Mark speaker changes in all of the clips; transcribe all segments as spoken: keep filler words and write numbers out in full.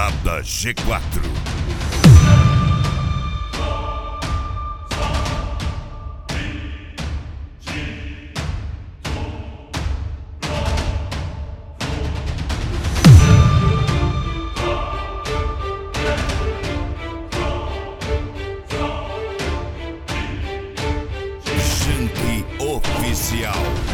Speaker 1: Balada G quatro. Junkie Oficial.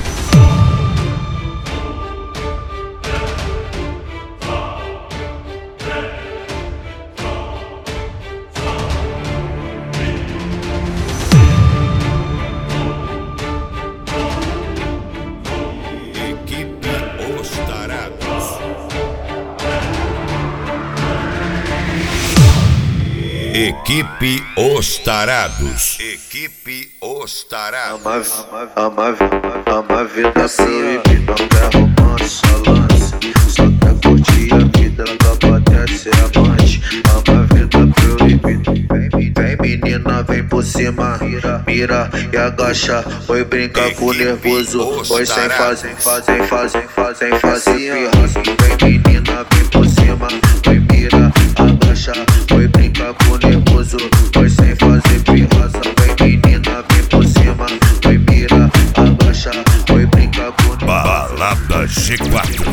Speaker 1: Equipe Os Tarados. Equipe Os Tarados.
Speaker 2: Ama a vida proibida, não quer romance, só lance. Só quer curtir a vida, ela pode ser amante. Ama a vida proibida. Vem menina, vem por cima, mira e agacha. Foi brincar com o nervoso, foi sem fazer, fazer, fazer, fazer, fazer pirraça. Vem menina, vem por cima, foi mira, agacha. Foi brincar com o nervoso, foi sem fazer pirraça. Vem menina, vem por cima, foi mira, agacha. Foi brincar com o nervoso.
Speaker 1: Balada G quatro.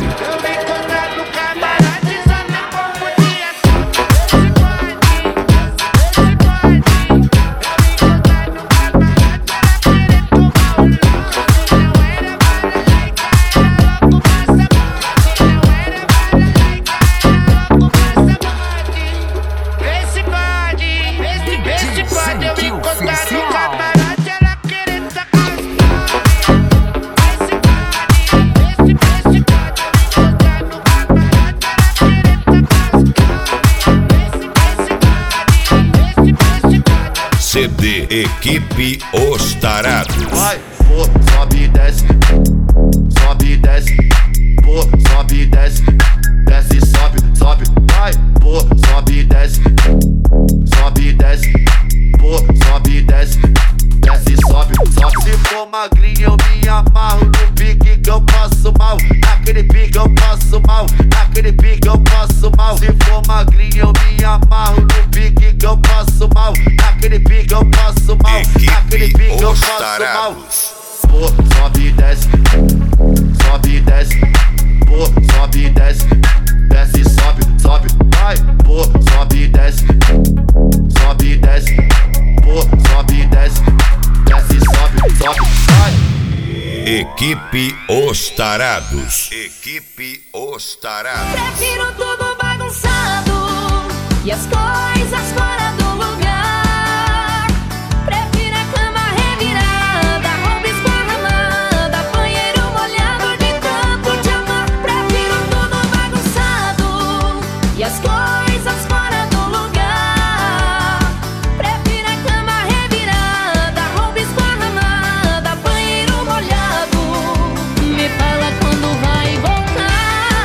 Speaker 1: C D Equipe Os Tarados.
Speaker 3: Vai, pô, sobe e desce, sobe e desce, pô, sobe e desce, desce e sobe, sobe, vai, pô, sobe e desce, sobe e desce, pô, sobe e desce, desce e sobe, sobe. Se for magrinho eu me amarro no pique que eu passo mal, naquele pique eu passo mal, naquele pique eu passo mal. Se for magrinho eu me amarro no pique que eu passo mal, naquele pique eu passo mal, naquele pique eu passo mal. Pô, sobe e desce, sobe e desce, pô, sobe e desce, desce e sobe, sobe, vai, pô, sobe e desce, sobe e desce, pô, sobe e desce, desce e sobe, sobe, vai.
Speaker 1: Equipe Os Tarados. Equipe Os Tarados.
Speaker 4: Prefiro tudo bagunçado e as coisas fora do lugar. Prefiro a cama revirada, roupa esparramada, banheiro molhado de tanto te amar. Prefiro tudo bagunçado e as coisas fora do lugar. Prefiro a cama revirada, roupa esparramada, banheiro molhado. Me fala quando vai voltar.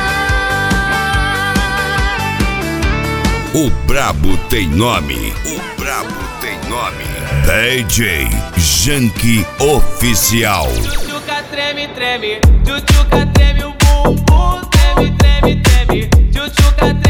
Speaker 1: O Brabo tem nome. O Brabo tem nome. D J Junkie Oficial.
Speaker 5: Tchutchuca treme, treme. Tchutchuca treme o bumbum. Treme, treme, treme. Tchutchuca treme.